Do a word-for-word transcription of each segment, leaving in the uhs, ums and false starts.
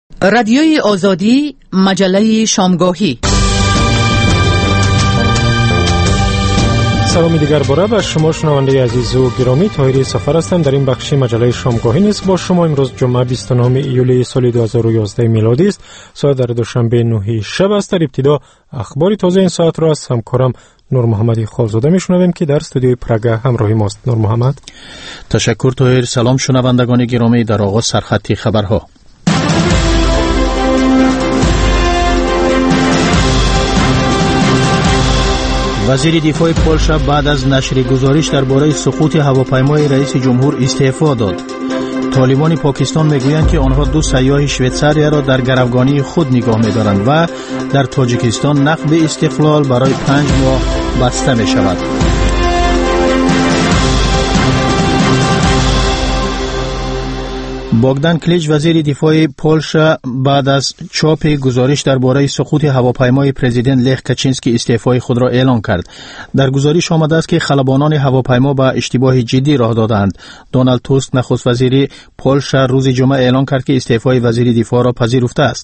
رادیوی آزادی، مجله شامگاهی. سلامی دیگر باره به شما شنونده عزیز و گرامی. طاهری سفر هستم. در این بخش مجله شامگاهی نیست با شما. امروز جمعه بیست و نهم ایول سال دو هزار و یازده میلادی است. ساعت در دوشنبه نه شب است. در ابتدا اخبار تازه این ساعت را از همکارم نور محمد خالزاده میشنویم که در استودیوی پراگ همراه ماست. نور محمد. تشکر طاهر. سلام شنوندگان گرامی. در آغاز سرخط خبرها. وزیر دفاع پولشا بعد از نشر گزارش درباره سقوط هواپیمای رئیس جمهور استعفا داد. طالبان پاکستان میگویند که آنها دو سیاح شویتزاریا را در گروگانی خود نگاه می‌دارند و در تاجیکستان نقب استقلال برای پنج ماه بسته می شود. بوگدان کلیچ وزیر دفاع پولشا بعد از چاپ گزارش درباره سقوط هواپیمای پرزیدنت لخ کاچینسکی استعفای خود را اعلان کرد. در گزارش آمده است که خلبانان هواپیما به اشتباه جدی راه دادند. دونالد توسک نخست وزیر پولشا روز جمعه اعلان کرد که استعفای وزیر دفاع را پذیرفته است.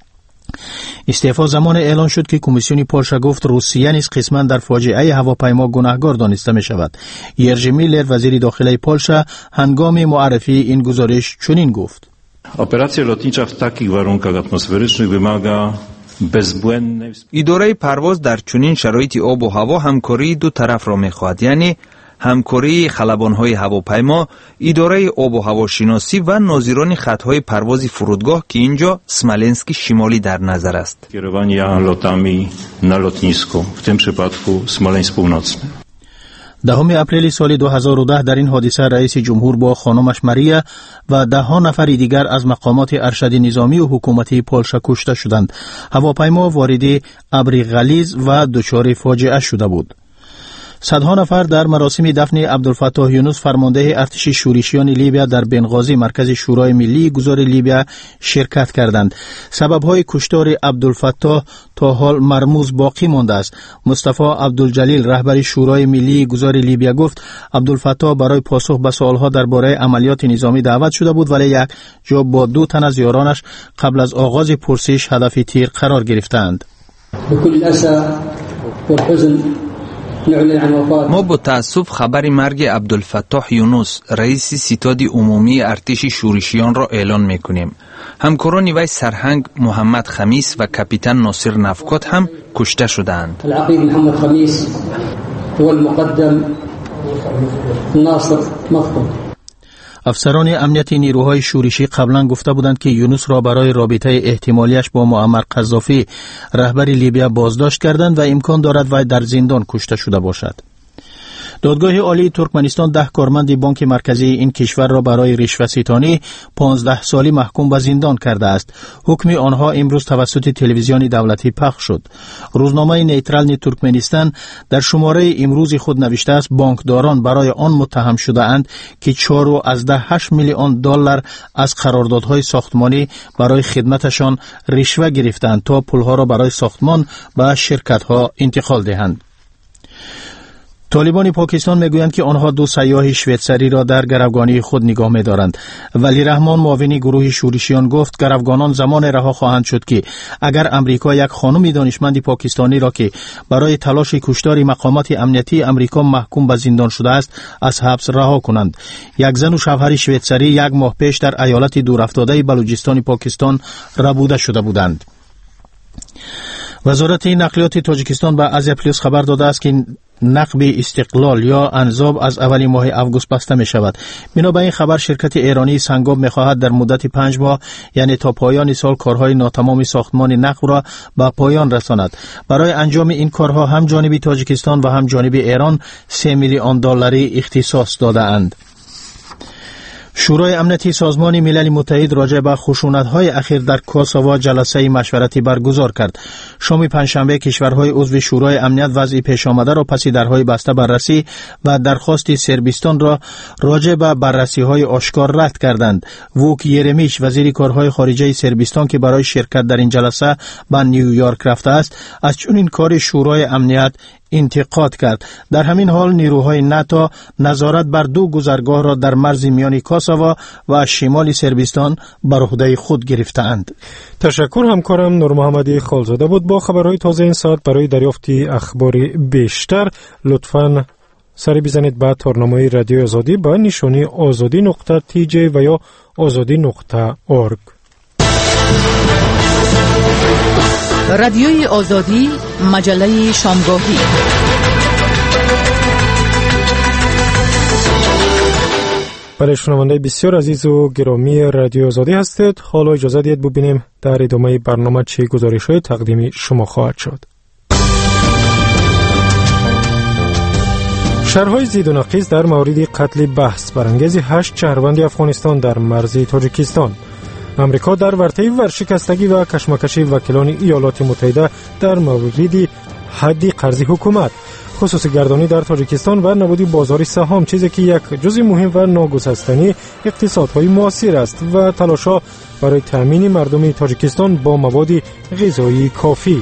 استعفا زمان اعلان شد که کمیسیون پولشا گفت روسیه نیز قسما در فاجعه هواپیما گناهکار دانسته می شود. یرژی میلر وزیر داخلی پولشا هنگام معرفی این گزارش چنین گفت: Operacja lotnicza w takich warunkach atmosferycznych wymaga bezbłędnej. اداره پرواز در چنین شرایط آب و هوا همکاری دو طرف را می‌خواهد، یعنی همکاری خلبان‌های هواپیما، اداره آب و هواشناسی و ناظران خط‌های پرواز فرودگاه که اینجا سمالنسکی شمالی در نظر است. Kierowania lotami na lotnisku, w tym przypadku Smoleńsk Północny. دهم اپریل سال دو هزار و ده در این حادثه رئیس جمهور با خانمش ماریا و ده ها نفر دیگر از مقامات ارشد نظامی و حکومتی پولشا کشته شدند. هواپیما وارد ابری غلیظ و دچار فاجعه شده بود. صدها نفر در مراسم دفن عبدالفتاح یونس فرمانده ارتش شورشیان لیبیا در بنغازی مرکز شورای ملی گذار لیبیا شرکت کردند. سبب‌های کشتار عبدالفتاح تا حال مرموز باقی مانده است. مصطفی عبدالجلیل رهبر شورای ملی گذار لیبیا گفت عبدالفتاح برای پاسخ به سوالها درباره عملیات نظامی دعوت شده بود ولی یک جا با دو تن از یارانش قبل از آغاز پرسش هدف تیر قرار گرفتند. بكل الأسى والحزن ما با تأسف خبر مرگ عبدالفتاح یونس رئیس ستاد عمومی ارتش شورشیان را اعلان میکنیم. همکاران وی سرهنگ محمد خمیس و کاپیتان ناصر نفکات هم کشته شدند. العقید محمد خمیس و المقدم ناصر نفکات. افسران امنیت نیروهای شورشی قبلا گفته بودند که یونس را برای رابطه احتمالیش با معمر قذافی رهبر لیبیا بازداشت کردند و امکان دارد وی در زندان کشته شده باشد. دادگاه عالی ترکمنستان ده کارمند بانک مرکزی این کشور را برای رشوه‌ستانی پانزده سالی محکوم به زندان کرده است. حکم آنها امروز توسط تلویزیون دولتی پخش شد. روزنامه نیترال ترکمنستان در شماره امروز خود نوشته است بانکداران برای آن متهم شده اند که چهار و از ده هشت میلیون دلار از قراردادهای ساختمانی برای خدمتشان رشوه گرفتند تا پولها را برای ساختمان به شرکت‌ها انتقال دهند. طالبان پاکستان میگویند که آنها دو سیاح شویتزاری را در گروگانی خود نگاه می‌دارند. ولی رحمان معاون گروه شورشیان گفت گروگانان زمان رها خواهند شد که اگر امریکا یک خانم دانشمند پاکستانی را که برای تلاش کشتار مقامات امنیتی امریکا محکوم به زندان شده است از حبس رها کنند. یک زن و شوهر شویتزاری یک ماه پیش در ایالت دورافتاده بلوچستان پاکستان ربوده شده بودند. وزارت نقلیات تاجیکستان به آزیا پلیس خبر داده است که نقب استقلال یا انزاب از اول ماه آگوست بسته می شود. بنا به این خبر شرکت ایرانی سنگاب می خواهد در مدت پنج ماه یعنی تا پایان سال کارهای ناتمام ساختمان نقب را به پایان رساند. برای انجام این کارها هم جانب تاجیکستان و هم جانب ایران سه میلیون دلاری اختصاص داده اند. شورای امنیتی سازمان ملل متحد راجع به خشونت‌های اخیر در کوسوو جلسه مشورتی برگزار کرد. شام پنجشنبه کشورهای عضو شورای امنیت وضع پیش آمده را پس درهای بسته بررسی و درخواست سربستان را راجع به بررسی‌های آشکار رد کردند. ووک یرمیش وزیر کارهای خارجه سربستان که برای شرکت در این جلسه به نیویورک رفته است، از چنین کار شورای امنیت انتقاد کرد. در همین حال نیروهای ناتو نظارت بر دو گذرگاه را در مرز میان کوسوو و شمال سربستان بر عهده خود گرفتند. تشکر همکارم نور محمدی خالزاده بود با خبرهای تازه این ساعت. برای دریافت اخبار بیشتر لطفاً سری بزنید به تارنامه رادیو آزادی با نشانی آزادی نقطه تی جی و یا آزادی نقطه اورگ. رادیوی آزادی، مجله شامگاهی. برای شنونده بسیار عزیز و گرامی رادیو آزادی هستید. حالا اجازه دید ببینیم در ادامه برنامه چه گزارش‌های تقدیم شما خواهد شد. شرح‌های زید و نقیض در مورد قتل بحث برانگیز هشت شهروند افغانستان در مرز تاجیکستان. امریکا در ورطه ورشکستگی و کشمکش وکیلان ایالات متحده در مورد حد قرض حکومت، خصوصی گردانی در تاجیکستان و نبودی بازار سهام، چیزی که یک جزء مهم و ناگسستنی اقتصادهای معاصر است و تلاش‌ها برای تامین مردم تاجیکستان با مواد غذایی کافی.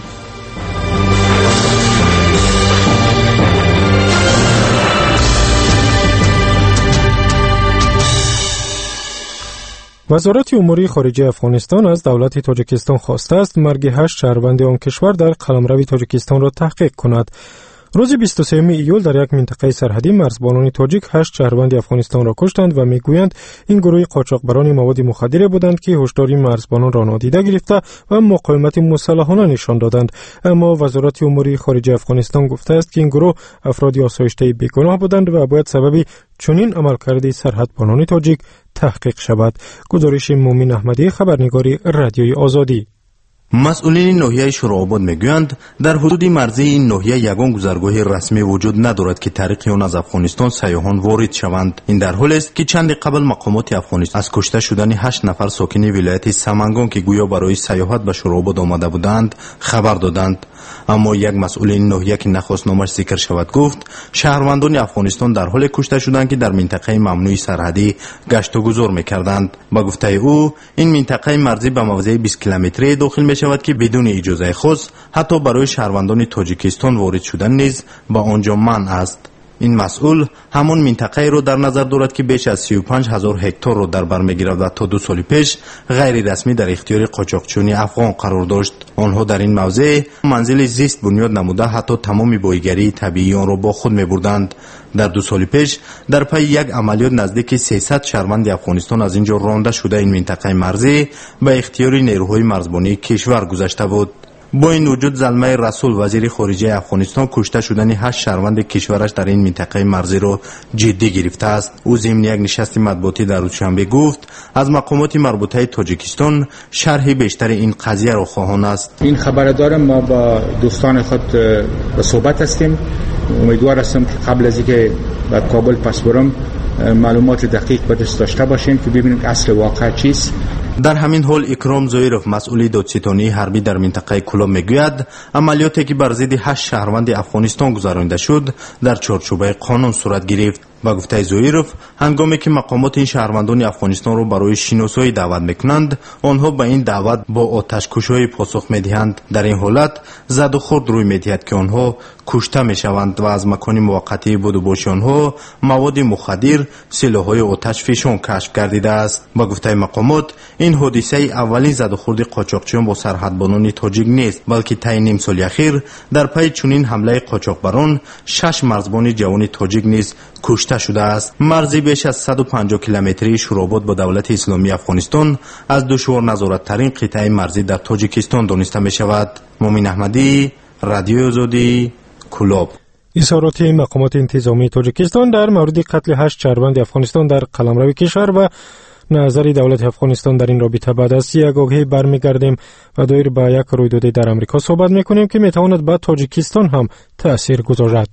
وزارت امور خارجه افغانستان از دولت تاجیکستان خواسته است مرگ هشت شهروند آن کشور در قلمرو تاجیکستان را تحقیق کند. روز بیست و سوم ایول در یک منطقه سرحدی مرزبانان تاجیک هشت شهروند افغانستان را کشتند و میگویند این گروه قاچاقبران مواد مخدر بودند که هشداری مرزبانان را نادیده گرفته و مقاومت مسلحانه نشان دادند. اما وزارت امور خارجه افغانستان گفته است که این گروه افرادی آسایشته بیگناه بودند و باید سبب چنین عملکرد سرحدبانان تاجیک تحقیق شود. گزارش مومن احمدی، خبرنگار رادیوی آزادی. مسئولین ناحیه شورآباد میگویند در حدود مرزی این ناحیه یگان گذرگاه رسمی وجود ندارد که طریق آن از افغانستان سیاحان وارد شوند. این در حالی است که چند قبل مقامات افغانستان از کشته شدن هشت نفر ساکن ولایت سمنگان که گویا برای سیاحت به شورآباد آمده بودند خبر دادند. اما یک مسئول این ناحیه که نخواست نامش ذکر شود گفت شهروندان افغانستان در حال کشته شدند که در منطقه ممنوع سرحدی گشت و گذار می‌کردند. با گفته او این منطقه مرزی به موضع بیست کیلومتری داخل می شود که بدون اجازه خاص حتی برای شهروندان تاجیکستان وارد شدن نیز با آنجا منع است. این مسئول همون منطقه را در نظر دارد که بیش از سی و پنج هزار هکتار را در بر میگیرد و تا دو سال پیش غیر رسمی در اختیار قاچاقچیان افغان قرار داشت. آنها در این موضع منزل زیست بنیاد نموده حتی تمام بایگری طبیعی آن را با خود میبردند. در دو سال پیش در پی یک عملیات نزدیک سیصد شهروند افغانستان از اینجا رانده شده این منطقه مرزی به اختیار نیروهای مرزبانی کشور گذاشته بود. با این وجود زلمه رسول وزیر خارجه افغانستان کشته شدن هشت شهروند کشورش در این منطقه مرزی را جدی گرفته است. او ضمن یک نشست مطبوعاتی در روزشنبه گفت از مقامات مربوطه تاجیکستان شرح بیشتر این قضیه را خواهان است. این خبر دارم ما با دوستان خود به صحبت هستیم. امیدوار هستم که قبل از اینکه به کابل پس برم معلومات دقیق به دست داشته باشیم که ببینیم اصل واقع چیست. در همین حال اکرام زویروف مسئول دادستانی حربی در منطقه کلاب میگوید عملیاتی که بر ضد هشت شهروند افغانستان گذرانده شد در چارچوب قانون صورت گرفت. با گفته زویروف هنگامی که مقامات این شهروندان افغانستان را برای شناسایی دعوت میکنند آنها به این دعوت با آتش‌کش‌های پاسخ میدهند. در این حالت زد و خورد روی میدهد که آنها کشته میشوند و از مکان موقتی بود و باش آنها مواد مخدر سلاح‌های آتش فشان کشف گردیده است. با گفته مقامات این حادثه اولین زد و خورد قاچاقچیان با سرحدبانان تاجیک نیست بلکه طی نیم سال اخیر در پی چنین حمله قاچاقبران شش مرزبان جوان تاجیک نیز کشته شده است. مرزی بیش از صد و پنجاه کیلومتری شورآباد با دولت اسلامی افغانستان از دشوار نظارت ترین قطعه مرزی در تاجیکستان دانسته می شود. مومن احمدی، رادیو آزادی، کلاب. اظهارات مقامات انتظامی تاجیکستان در مورد قتل هشت شهروند افغانستان در قلمرو کشور و نظر دولت افغانستان در این رابطه بعد از یک آگهی برمیگردیم و دایر به یک رویداد در امریکا صحبت میکنیم که میتواند به تاجیکستان هم تأثیر گذارد.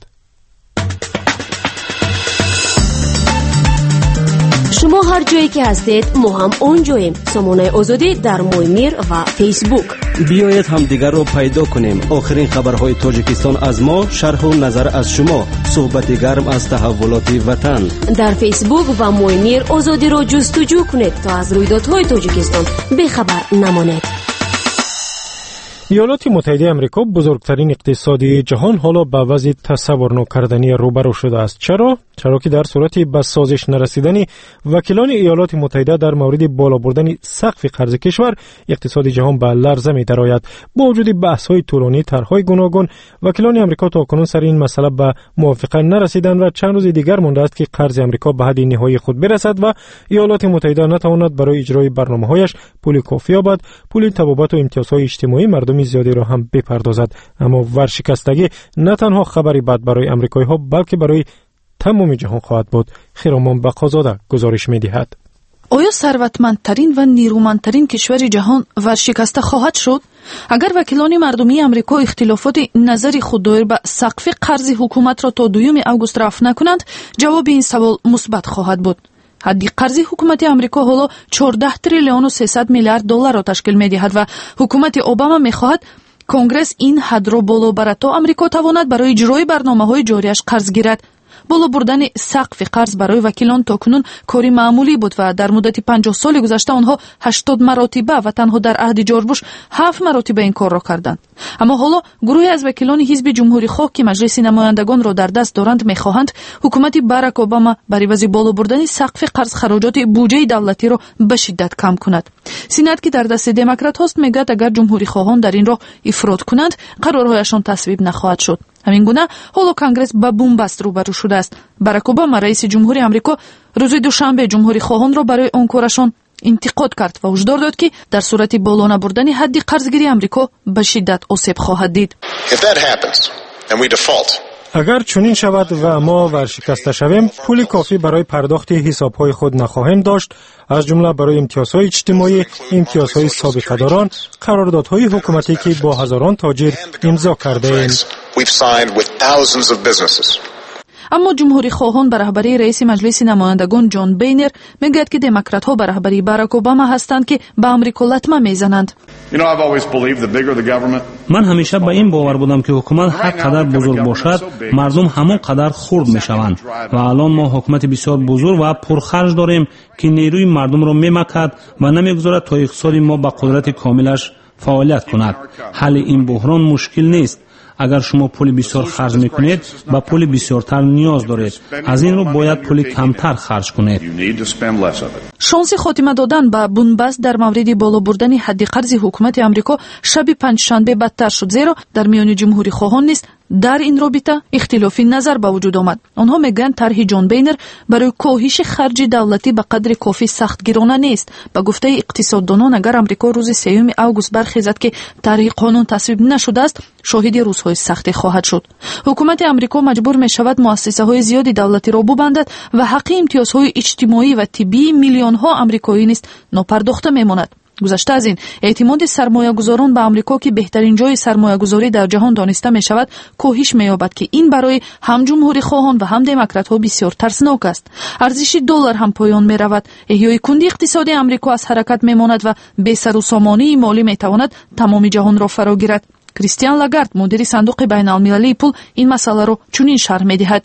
شما هر جایی که هستید ما هم اونجاییم. سامانه آزادی در مویمیر و فیسبوک. بیایید هم دیگر رو پیدا کنیم. آخرین خبرهای تاجیکستان از ما، شرح و نظر از شما، صحبت گرم از تحولات وطن. در فیسبوک و مویمیر آزادی رو جستجو کنید تا از رویدادهای تاجیکستان بخبر نمانید. ایالات متحده آمریکا بزرگترین اقتصادی جهان حالا به وضع تصور نکردنی روبرو شده است. چرا؟ چرا که در صورت به سازش نرسیدن وکیلان ایالات متحده در مورد بالا بردن سقف قرض کشور، اقتصاد جهان به لرزه می درآید. با وجود بحث‌های طولانی، طرح‌های گوناگون، وکیلان آمریکا تاکنون سر این مسئله به موافقت نرسیدند و چند روز دیگر مانده است که قرض آمریکا به حد نهایی خود برسد و ایالات متحده نتواند برای اجرای برنامه‌هایش پول کافی یابد، پول تبابت و امتیازهای اجتماعی مردم زیادی را هم بپردازد. اما ورشکستگی نه تنها خبری بد برای آمریکایی‌ها بلکه برای تمام جهان خواهد بود. خیرامان بقازاده گزارش می‌دهد. آیا ثروتمندترین و نیرومندترین کشور جهان ورشکسته خواهد شد؟ اگر وکیلان مردمی آمریکا اختلافات نظری خود دایر به سقف قرض حکومت را تا دوم آگوست رفع نکنند، جواب این سوال مثبت خواهد بود. حد قرض حکومت آمریکا حالا چهارده تریلیون و سیصد میلیارد دلار را تشکیل می‌دهد و حکومت اوباما می‌خواهد کنگرس این حد را بالا برد تا آمریکا تواند برای اجرای برنامه‌های جاریش قرض گیرد. بالا بردن سقف قرض برای وکیلان تاکنون کاری معمولی بود و در مدت پنجاه سال گذشته آنها هشتاد مرتبه و تنها در عهد جورج بوش هفت مرتبه این کار را کردند. اما حالا گروهی از وکیلان حزب جمهوری خواه که مجلس نمایندگان را در دست دارند می‌خواهند حکومت باراک اوباما برای عوض بالا بردن سقف قرض خراجات بودجه دولتی را به شدت کم کند. سینات که در دست دموکرات هست میگوید اگر جمهوری خواهان در این راه افراط کنند قرارهایشان تصویب نخواهد شد. همین گونه حالا کنگرس با بنبست روبرو شده است. باراک اوباما رئیس جمهوری آمریکا روز دوشنبه جمهوری خواهان را برای آن کارشان انتقاد کرد و هشدار داد که در صورت بالا نبردن حد قرضگیری آمریکا به شدت آسیب خواهد دید. اگر چنین شود و ما ورشکسته شویم، پول کافی برای پرداخت حساب‌های خود نخواهیم داشت، از جمله برای امتیازهای اجتماعی، امتیازهای سابقه داران، قراردادهای حکومتی که با هزاران تاجر امضا کرده‌ایم. اما جمهوری خواهان به رهبری رئیس مجلس نمایندگان جان بینر میگوید که دموکرات ها به رهبری باراک اوباما هستند که به آمریکا لطمه میزنند. من همیشه به این باور بودم که حکومت هر قدر بزرگ باشد مردم همون قدر خرد میشوند و الان ما حکومت بسیار بزرگ و پرخرج داریم که نیروی مردم را میمکد و نمیگذارد تا اقتصاد ما به قدرت کاملش فعالیت کند. حل این بحران مشکل نیست. اگر شما پول بسیار خرج میکنید با پول بسیارتر نیاز دارید، از این رو باید پول کمتر خرج کنید. شانس خاتمه دادن به بنبست در مورد بالا بردن حد قرض حکومت آمریکا شب پنجشنبه بدتر شد، زیرا در میان جمهوری خواهان نیست در این رابطه اختلافی نظر به وجود آمد. آنها میگن طرح جان بینر برای کاهش خرج دولتی به قدر کافی سختگیرانه نیست. به گفته اقتصاددانان اگر آمریکا روز سوم آگوست برخیزد که طرح قانون تصویب نشده است، شاهد روزهای سختی خواهد شد. حکومت آمریکا مجبور می شود مؤسسه‌های زیادی دولتی را ببندد و حق امتیازهای اجتماعی و طبی میلیون ها آمریکایی نیست ناپرداخته میماند. گذشته از این، اعتماد سرمایه‌گذاران به آمریکا که بهترین جای سرمایه‌گذاری در جهان دانسته می شود کاهش می‌یابد که این برای هم جمهوری خواهان و هم دموکرات‌ها بسیار ترسناک است. ارزش دلار هم پایان می‌رود. احیای کندی اقتصادی آمریکا از حرکت می‌ماند و بی سر و سامانی مالی می‌تواند تمام جهان را فرا گیرد. کریستیان لاگارد مدیر صندوق بین‌المللی پول این مسئله را چنین شرح می‌دهد.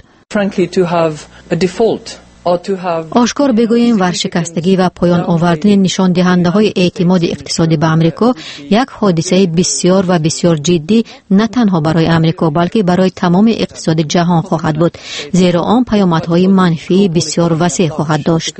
آشکار بگوییم ورشکستگی و پایان آوردن نشان دهنده های اعتماد اقتصادی به آمریکا یک حادثه بسیار و بسیار جدی نه تنها برای آمریکا بلکه برای تمام اقتصاد جهان خواهد بود، زیرا آن پیامدهای منفی بسیار وسیع خواهد داشت.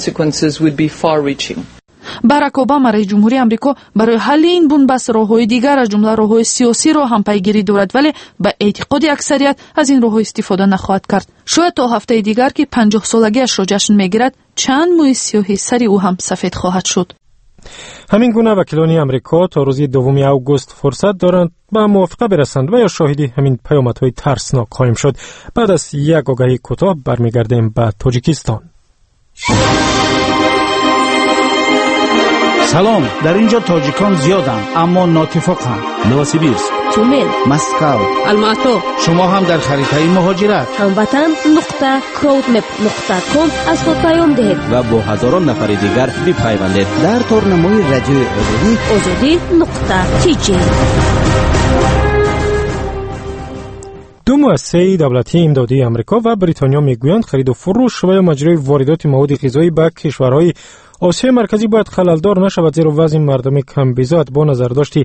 باراک اوباما رئیس جمهوری آمریکا برای حل این بنبست راه‌های دیگر از جمله راه‌های سیاسی را هم پیگیری دارد، ولی به اعتقاد اکثریت از این راه‌ها استفاده نخواهد کرد. شاید تا هفته دیگر که پنجاه سالگیش را جشن می‌گیرد چند موی سیاهی سری او هم سفید خواهد شد. همین گونه وکیلان آمریکا تا روز دوم آگوست فرصت دارند به موافقه برسند و یا شاهدی همین پیامدهای ترسناک خواهیم شد. بعد از یک آگهی کوتاه برمیگردیم به تاجیکستان. سلام، در اینجا تاجیکان زیادند اما ناتفاقند. نوسیبیرسک، تومل، مسکو، الماتو. شما هم در خریدهای مهاجرت هموطن نقطه کراودمپ نقطه کام از خود پیام دهید و با هزاران نفر دیگر بپیوندید در تورنمای رادیو آزادی آزادی نقطه تی جی. دو مؤسسه دولتی امدادی آمریکا و بریتانیا میگویند خرید و فروش و مجرای واردات مواد غذایی به کشورهای آسیای مرکزی باید خللدار نشود، زیرا وضع مردم کم بیزاد با نظر داشتی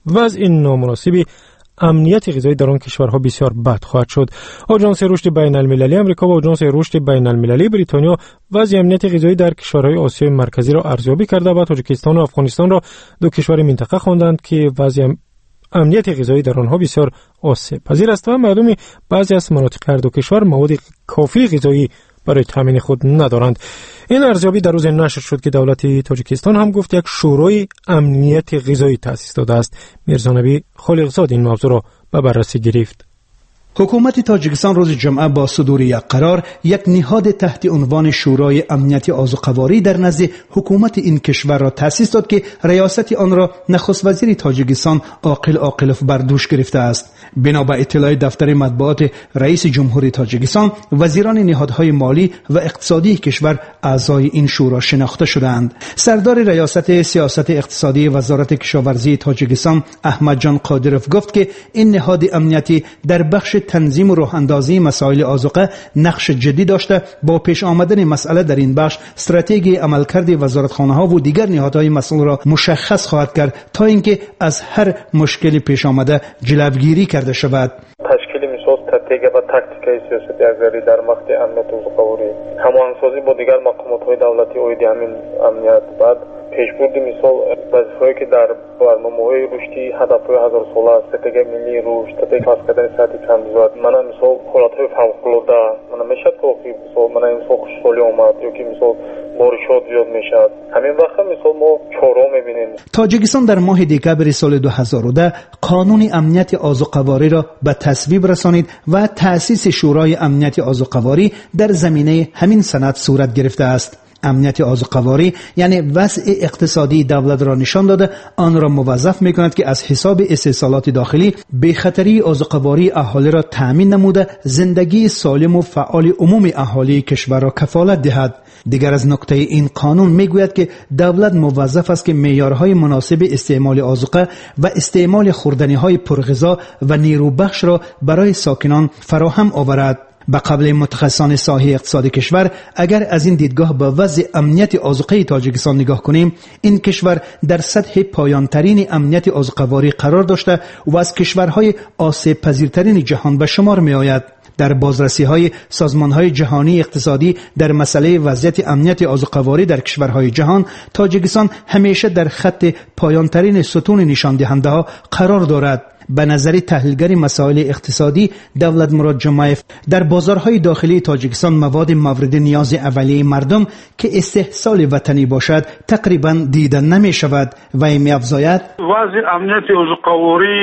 وضع نامناسبی امنیت غذایی در آن کشورها بسیار بد خواهد شد. آژانس رشد بین المللی آمریکا و آژانس رشد بین المللی بریتانیا وضع امنیت غذایی در کشورهای آسیای مرکزی را ارزیابی کرده و تاجیکستان و افغانستان را دو کشور منطقه خواندند که وضع امنیت غذایی در آنها بسیار آسیب پذیر است و مردم بعضی از مناطق هر دو کشور مواد کافی غذایی برای تامین خود ندارند. این ارزیابی در روز نشر شد که دولت تاجیکستان هم گفت یک شورای امنیت غذایی تأسیس داده است. میرزا نبی خالقزاد این موضوع را به بررسی گرفت. حکومت تاجیکستان روز جمعه با صدور یک قرار یک نهاد تحت عنوان شورای امنیت آذوقه‌واری در نزد حکومت این کشور را تأسیس داد که ریاست آن را نخست وزیر تاجیکستان عاقل عاقلوف بر دوش گرفته است. بنا به اطلاع دفتر مطبوعات رئیس جمهوری تاجیکستان، وزیران نهادهای مالی و اقتصادی کشور اعضای این شورا شناخته شدند. سردار ریاست سیاست اقتصادی وزارت کشاورزی تاجیکستان احمد جان قادروف گفت که این نهاد امنیتی در بخش تنظیم و راه اندازی مسائل آذوقه نقش جدی داشته با پیش آمدن مسئله در این بخش استراتژی عملکرد وزارتخانه‌ها و دیگر نهادهای مسئول را مشخص خواهد کرد تا اینکه از هر مشکلی پیش آمده جلوگیری کرده شود. تشکیل میساز استراتژی و تاکتیکای سیاست ارزیابی در مقطع امنیت آذوقه‌واری، هماهنگسازی با دیگر مقامات‌های دولتی اوید همین امنیت، بعد پیشبرد مثال وظیفه‌ای که در برنامه‌های رشدی هدف‌های هزار ساله استراتژی ملی رشد، استراتژی کسب کردن سطح کم‌زود، من مثال حالت‌های فوق‌العاده، من میشه توقیف مثال من مثال خوشحالی اومد یا که مثال بارشات زیاد میشه، همین وقت مثال ما چهارم می‌بینیم. تاجیکستان در ماه دکمبر سال دو هزار و ده قانون امنیت آذوقه‌واری را به تصویب رسانید و تأسیس شورای امنیت آذوقه‌واری در زمینه همین سند صورت گرفته است. امنیت آذوقه‌واری یعنی وضع اقتصادی دولت را نشان داده آن را موظف می‌کند که از حساب استحصالات داخلی به خطری آذوقه‌واری اهالی را تأمین نموده زندگی سالم و فعال عمومی اهالی کشور را کفالت دهد. دیگر از نکته این قانون میگوید که دولت موظف است که معیارهای مناسب استعمال آذوقه و استعمال خوردنی‌های پرغذا و نیروبخش را برای ساکنان فراهم آورد. به قبل متخصصان ساحه اقتصادی کشور، اگر از این دیدگاه به وضع امنیت آذوقه تاجیکستان نگاه کنیم، این کشور در سطح پایانترین امنیت آذوقه‌واری قرار داشته و از کشورهای آسیب پذیرترین جهان به شمار می آید. در بازرسی‌های سازمان‌های جهانی اقتصادی در مسئله وضعیت امنیت آذوقه‌واری در کشورهای جهان، تاجیکستان همیشه در خط پایانترین ستون نشان دهنده‌ها قرار دارد. به نظر تحلیلگر مسائل اقتصادی دولت مراد جمایف، در بازارهای داخلی تاجیکستان مواد مورد نیاز اولیه مردم که استحصال وطنی باشد تقریبا دیده نمی شود و می افزاید وضع امنیت آذوقه‌واری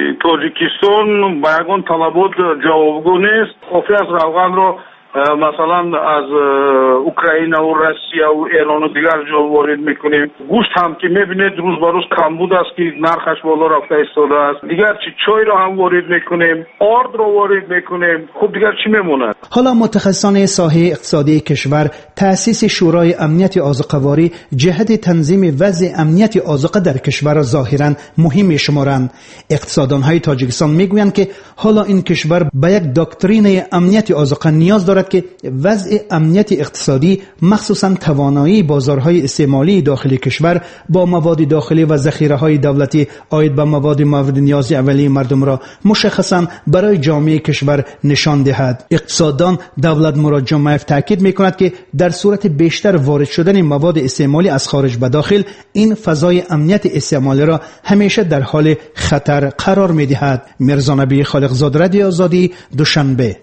تاجیکستان با یگان طلبات جوابگو نیست. کافی است روغن را مثلا از اوکراین و روسیه و ایران و دیگر جا وارد میکنیم. گوشت هم که میبینید روز به روز کمبود است که نرخش بالا رفته ایستاده است. دیگر چی چای را هم وارد میکنیم، آرد را وارد میکنیم. خب دیگر چی میمونه؟ حالا متخصصان ساحه اقتصادی کشور تأسیس شورای امنیت آذوقه‌واری جهت تنظیم وضع امنیت آذوقه در کشور را ظاهرا مهم میشمارند. اقتصاددان‌های تاجیکستان میگویند که حالا این کشور به یک دکترین امنیت آذوقه نیاز دارد که وضع امنیت اقتصادی مخصوصا توانایی بازارهای استعمالی داخلی کشور با مواد داخلی و ذخیره‌های دولتی عاید به مواد مورد نیاز اولیه مردم را مشخصا برای جامعه کشور نشان دهد. اقتصاددان دولت مراد جمایف تاکید می‌کند که در صورت بیشتر وارد شدن مواد استعمالی از خارج به داخل، این فضای امنیت استعمالی را همیشه در حال خطر قرار می‌دهد. میرزا نبی خالقزاد، رادیو آزادی، دوشنبه.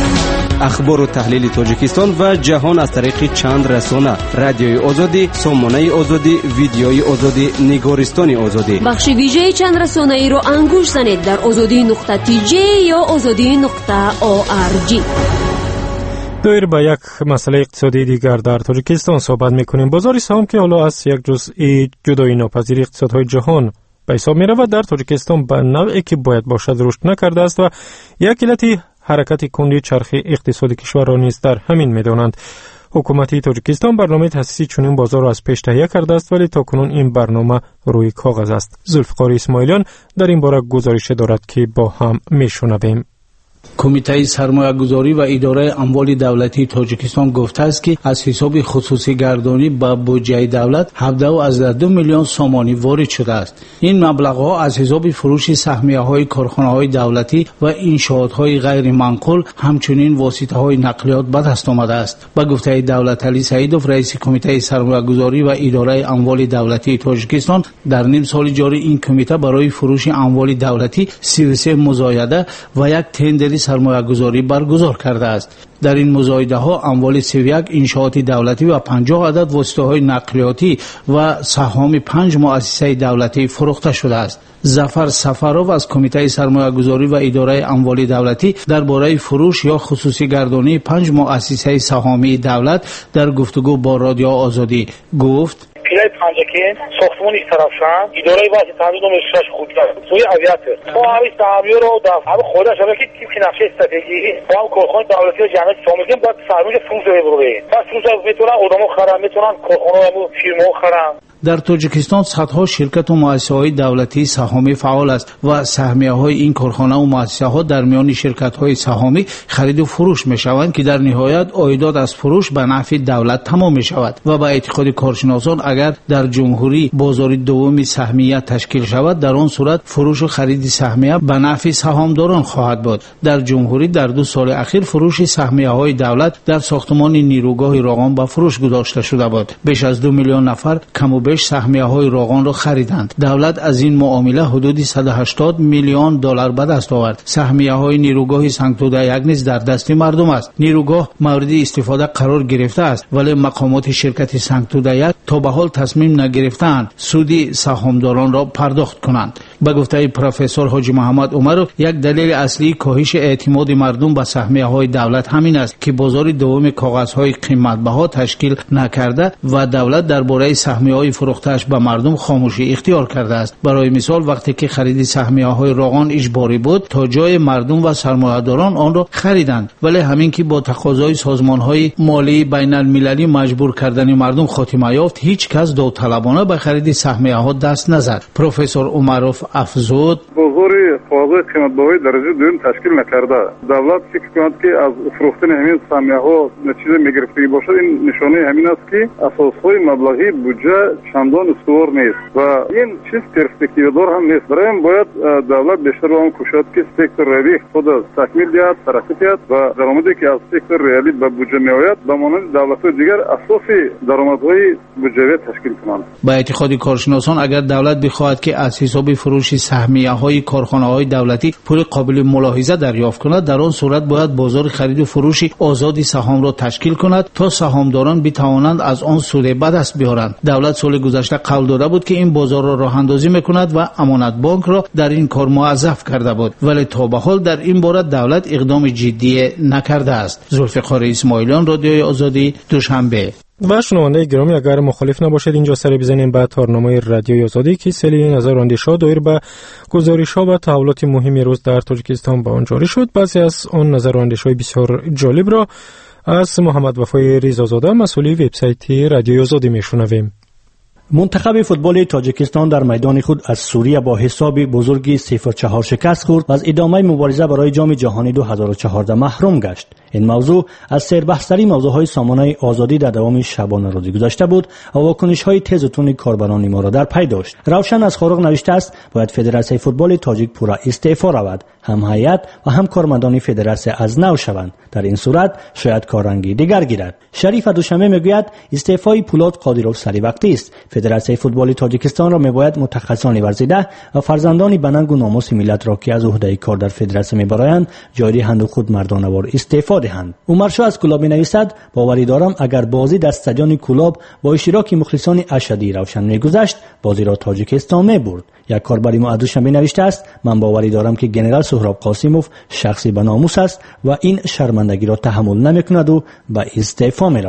اخبار و تحلیل تاجیکستان و جهان از طریق چند رسانه: رادیوی آزادی، سامانه آزادی، ویدیوی آزادی، نگارستان آزادی. بخش ویژه چند رسانه ای رو انگوش زنید در آزادی نقطه تی جی یا آزادی نقطه او آر جی. دایر با یک مسئله اقتصادی دیگر در تاجیکستان صحبت میکنیم. بازار سهام که حالا از یک جزئی جدایی ناپذیر اقتصادهای جهان به حساب میرود، در تاجیکستان به نوعی که باید باشد رشد نکرده است و یک علتی حرکت کندی چرخ اقتصادی کشور را نیز در همین می‌دانند. حکومت تاجیکستان برنامه تأسیس چنین بازار را از پیش تهیه کرده است، ولی تاکنون این برنامه روی کاغذ است. ذوالفقار اسماعیلیان در این باره گزارش دارد که با هم میشنویم. کمیته سرمایه‌گذاری و اداره اموال دولتی تاجیکستان گفته است که از حساب خصوصی گردانی به بودجه دولت هفده و از دو میلیون سامانی وارد شده است. این مبلغ‌ها از حساب فروش سهمیه‌های کارخانه‌های دولتی و انشاءات‌های غیر منقول همچنین واسطه‌های نقلیات به دست آمده است. به گفته دولت علی سعیدوف رئیس کمیته سرمایه‌گذاری و اداره اموال دولتی تاجیکستان، در نیم سال جاری این کمیته برای فروش اموال دولتی سی و سه مزایده و یک تندر سرمایه‌گذاری برگزار کرده است. در این مزایده ها اموال سی و یک انشاءات دولتی و پنجاه عدد واسطه های نقلیاتی و سهام پنج مؤسسه دولتی فروخته شده است. ظفر سفرов از کمیته سرمایه‌گذاری و اداره اموال دولتی درباره فروش یا خصوصی گردانی پنج مؤسسه سهامی دولت در گفتگو با رادیو آزادی گفت: پیلای پنجکین ساختمان ایست طرفشن اداره واسه تعمیر و مشاش خود کرد سوی اویاته تو همین تعمیر رو در همه خودش هم که تیم نقشه استراتژی با هم کارخانه دولتی و جمعیت سامگین باید سرمایه فروش رو ببرید پس فروش میتونن آدمو خرم میتونن کارخانه و فیرمو خرم. در تاجیکستان صدها شرکت و مؤسسه‌های دولتی سهامی فعال است و سهمیه‌های این کارخانه و مؤسسه‌ها در میان شرکت‌های سهامی خرید و فروش می‌شوند که در نهایت عایدات از فروش به نفع دولت تمام می‌شود و به اعتقاد کارشناسان اگر در جمهوری بازار دوم سهمیه تشکیل شود در آن صورت فروش و خرید سهمیه به نفع سهامداران خواهد بود. در جمهوری در دو سال اخیر فروش سهمیه‌های دولت در ساختمان نیروگاه راغان به فروش گذاشته شده بود. بیش از دو میلیون نفر کم و بیش سهمیه‌های راغان را خریدند. دولت از این معامله حدود صد و هشتاد میلیون دلار به دست آورد. سهمیه‌های نیروگاه سنگتوده یک نیز در دست مردم است. نیروگاه مورد استفاده قرار گرفته است ولی مقامات شرکت سنگتوده یک تا به حال تصمیم نگرفتند سود سهامداران را پرداخت کنند. به گفته پروفسور حاجی محمد عمرو یک دلیل اصلی کاهش اعتماد مردم به سهمیه‌های دولت همین است که بازار دوم کاغذهای قیمت‌بها تشکیل نکرده و دولت درباره سهمیه‌های فروخته‌اش به مردم خاموشی اختیار کرده است. برای مثال وقتی که خرید سهمیه‌های راغان اجباری بود تا جای مردم و سرمایه‌داران آن را خریدند ولی همین که با تقاضای سازمان‌های مالی بین‌المللی مجبور کردن مردم خاتمه یافت هیچ کس داوطلبانه به خرید سهمیه‌ها دست نزد. پروفسور عمروف افزود: بازار کاغذ قیمت‌بهای درجه دوم تشکیل نکرده. دولت فکر کند که از فروختن همین سهمیه‌ها نتیجه می‌گرفته باشد. این نشانه همین است که اساس‌های مبلغی بودجه چندان استوار نیست و این چیز پرسپکتیو دار هم نیست. برای این باید دولت بیشتر آن کوشد که سکتور ریالی خود تکمیل دهد، ترقی دهد و درآمدی که از سکتور ریالی به بودجه میآید به مانند دولت‌های دیگر اساس درآمدهای بودجه‌ای تشکیل کنند. با اعتقاد کارشناسان اگر دولت بخواهد که از حساب فروش سهمیه‌های کارخانه‌های دولتی پول قابل ملاحظه دریافت کند در آن صورت باید بازار خرید و فروش آزادی سهام را تشکیل کند تا سهامداران بتوانند از آن سود به دست بیارند. دولت سال گذشته قول داده بود که این بازار را راه اندازی میکند و امانت بانک را در این کار موظف کرده بود ولی تا به حال در این باره دولت اقدام جدی نکرده است. ذوالفقار اسماعیلیان، رادیوی آزادی، دوشنبه. و شنونده گرامی اگر مخالف نباشید اینجا سری بزنیم به تارنامه رادیوی آزادی که سری نظر اندیش‌ها دایر به گزارش‌ها و تحولات مهم روز در تاجیکستان به آن جاری شد. بعضی از آن نظر اندیش‌های بسیار جالب را از محمد وفای ریزازاده مسئول وبسایت رادیوی آزادی میشنویم. منتخب فوتبال تاجیکستان در میدان خود از سوریه با حساب بزرگی صفر چهار شکست خورد و از ادامه مبارزه برای جام جهانی دو هزار و چهارده محروم گشت. این موضوع از سربحث‌ترین موضوعهای سامانه آزادی در دوام شبانه روزی گذشته بود و واکنش‌های تیز و تند کاربران ما را در پی داشت. روشن از خارق نوشته است باید فدراسیون فوتبال تاجیک پورا استعفا رود، هم هیئت و هم کارمندان فدراسیون از نو شوند. در این صورت شاید کاررنگی دیگر گیرد. شریف دوشنبه میگوید استعفای پولاد قادیروف سری وقتی است. فدراسیون فوتبال تاجیکستان را میباید متخصصان ورزیده و فرزندان بننگ و ناموس ملت را که از عهده کار در فدراسیون میبرند جای دهند و خود مردانه‌وار استعفا دهند. عمرشاه از کلاب مینویسد باوری دارم اگر بازی در استادیوم کلاب با اشتراک مخلصان اشدی روشن میگذشت بازی را تاجیکستان میبرد. یک کاربری ما دوشنبه نوشته است من باوری دارم که ژنرال سهراب قاسیموف شخصی به ناموس است و این شرمندگی را تحمل نمیکند و به استعفا میرود.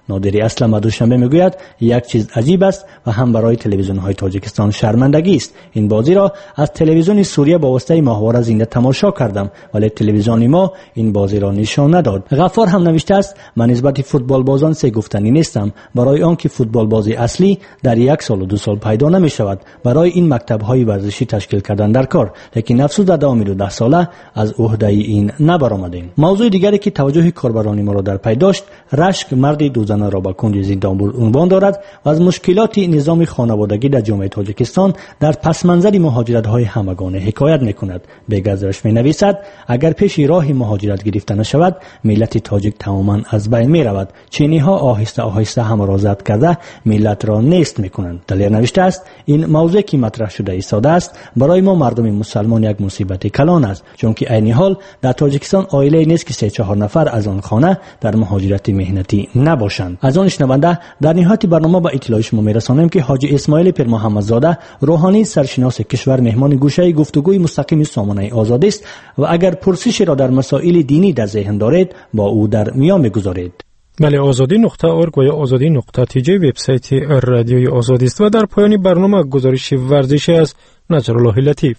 نادری اسلم دوشنبه میگوید یک چیز عجیب است و هم برای تلویزیون های تاجیکستان شرمندگی است. این بازی را از تلویزیون سوریه با واسطه ماهواره زنده تماشا کردم ولی تلویزیون ما این بازی را نشان نداد. غفار هم نوشته است من نسبت فوتبال بازان سه گفتنی نیستم، برای آنکه فوتبال بازی اصلی در یک سال و دو سال پیدا نمی شود. برای این مکتب های ورزشی تشکیل کردن در کار، لیکن افسوس در دوام دو ده ساله از عهده این نبرآمدیم. موضوع دیگری که توجه کاربران ما را در پی داشت، رشک مرد دو زنه را به کنج زندان برد عنوان دارد و از مشکلات نظام خانوادگی در جامعه تاجیکستان در پس منظر مهاجرت های همگانه حکایت میکند. بگذرش می نویسد اگر پیش راه مهاجرت گرفته نشود ملت تاجیک تماما از بین می رود. چینی ها آهسته آهسته همه را ضبط کرده ملت را نیست میکنند. دلیر نوشته است این موضوع که مطرح شده ایستاده است برای ما مردم مسلمان یک مصیبت کلان است، چون که عین حال در تاجیکستان عائله نیست که سه چهار نفر از آن خانه در مهاجرت مهنتی نباشند. از آن شنونده در نهایت برنامه با اطلاع شما میرسانیم که حاجی اسماعیل پیر محمدزاده روحانی سرشناس کشور مهمان گوشه گفتگوی مستقیم سامانه آزادی است و اگر پرسشی را در مسائل دینی در ذهن دارید با او در میان بگذارید. بله، آزادی نقطه ارگ و یا آزادی نقطه تی جی وبسایت رادیوی آزادی است و در پایان برنامه گزارش ورزشی از نجرالله لطیف.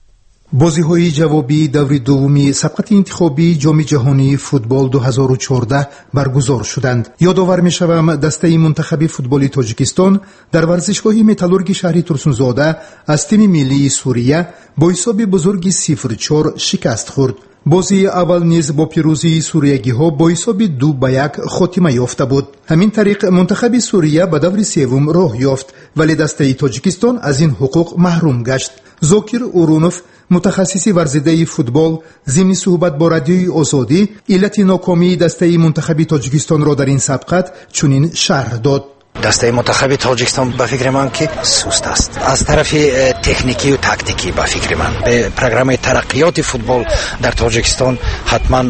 بازی‌های جوابی دور دومی سبقت انتخابی جام جهانی فوتبال دو هزار و چهارده برگزار شدند. یادآور می‌شوم دسته منتخب فوتبال تاجیکستان در ورزشگاه متالورگ شهر ترسونزاده از تیم ملی سوریه با حساب بزرگ صفر چهار شکست خورد. بازی اول نیز با پیروزی سوریگی‌ها با حساب دو به یک خاتمه یافته بود. همین طریق منتخب سوریه به دور سوم راه یافت ولی دسته تاجیکستان از این حقوق محروم گشت. زاکر اورونوف متخصص ورزیده فوتبال ضمن صحبت با رادیوی آزادی علت ناکامی دسته منتخب تاجیکستان را در این سبقت چنین شرح داد. دسته منتخب تاجیکستان به فکر من که سست است از طرف تکنیکی و تاکتیکی. به فکر من به پروگرام ترقیات فوتبال در تاجیکستان حتما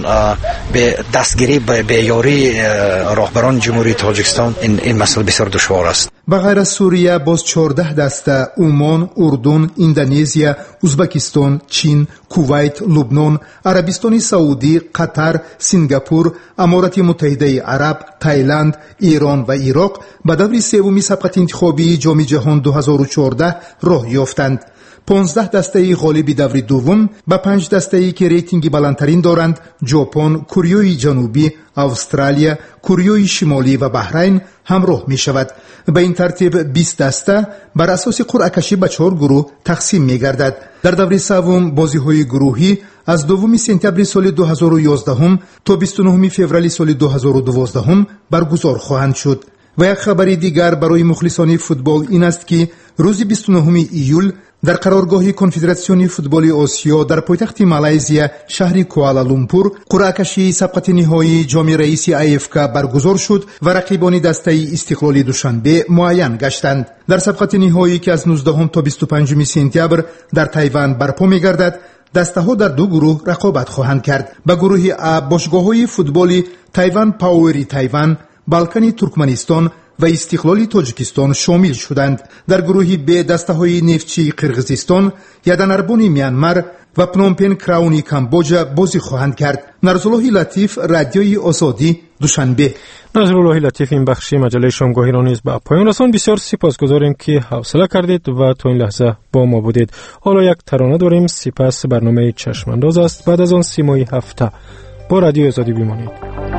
به دستگیری به یاری راهبران جمهوری تاجیکستان این این مسئله بسیار دشوار است. به غیر از سوریه باز چهارده دسته عمان، اردن، اندونزیا، ازبکستان، چین، کویت، لبنان، عربستان سعودی، قطر، سنگاپور، امارات متحده عرب، تایلند، ایران و عراق به دور سوم سبقت انتخابی جام جهان دو هزار و چهارده راه یافتند. پانزده دسته غالب دور دوم با پنج دسته که ریتینگ بلندترین دارند ژاپن، کره جنوبی، استرالیا، کره شمالی و بحرین همراه می شود. به این ترتیب بیست دسته بر اساس قرعه کشی به چهار گروه تقسیم می گردد. در دور سوم بازی های گروهی از دوم سپتامبر سال دو هزار و یازده تا بیست و نهم فوریه سال دو هزار و دوازده برگزار خواهند شد. و یک خبر دیگر برای مخلصان فوتبال این است که روز بیست و نهم ایول در قرارگاه کنفدراسیون فوتبال آسیا در پایتخت مالزیا شهر کوالالومپور قرعه کشی سبقت نهایی جام رئیس ای اف کی برگزار شد و رقیبان دسته استقلال دوشنبه معین گشتند. در سبقت نهایی که از نوزدهم تا بیست و پنجم سپتامبر در تایوان برپا می‌گردد دسته ها در دو گروه رقابت خواهند کرد. به گروه ا باشگاه‌های فوتبالی تایوان پاوری تایوان، بالکانی ترکمنستان و استقلال تاجیکستان شامل شدند. در گروه ب دسته‌های نفتچی قرقیزستان، یادنربون میانمار و پنومپن کراونی کامبوجا بازی خواهند کرد. نظرالله لطیف، رادیوی آزادی، دوشنبه. نظرالله لطیف این بخشی مجله شامگاهی را نیز به پایان رساند. بسیار سپاسگزاریم که حوصله کردید و تا این لحظه با ما بودید. حالا یک ترانه داریم، سپس برنامه چشم انداز است. بعد از آن سیمای هفته با رادیو آزادی بمانید.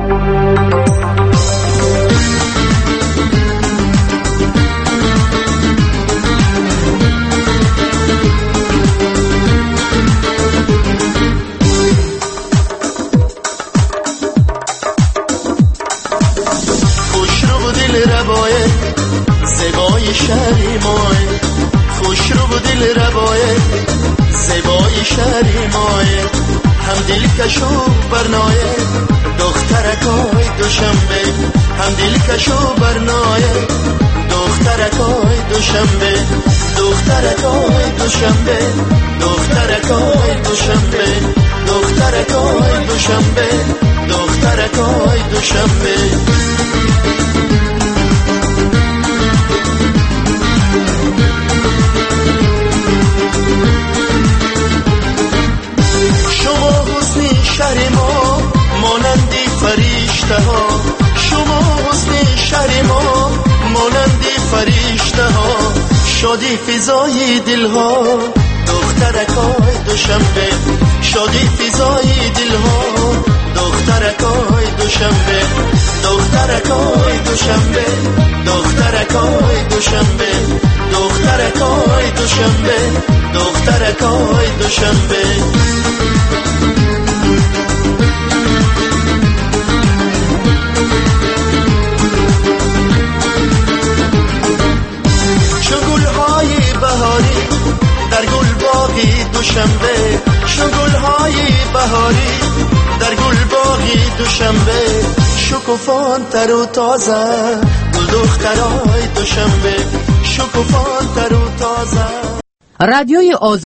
شهری ماه خوش رو و دل روایه زیبای شهری ماه هم دل کشو برنایه دخترکای دوشنبه هم دل کشو برنایه دخترکای دوشنبه دخترکای دوشنبه دخترکای دوشنبه دخترکای دوشنبه دخترکای دوشنبه شهر ما مانندی فرشته ها شما حسن شادی فضای دلها دخترکای دوشنبه شادی فضای دلها دخترکای دوشنبه دخترکای دوشنبه دخترکای دوشنبه دخترکای دوشنبه دخترکای دوشنبه در گل باغی دوشنبه شگل‌های بهاری در گل باغی دوشنبه شکوفان تر و تازه گل دخترای دوشنبه شکوفان تر و تازه رادیوی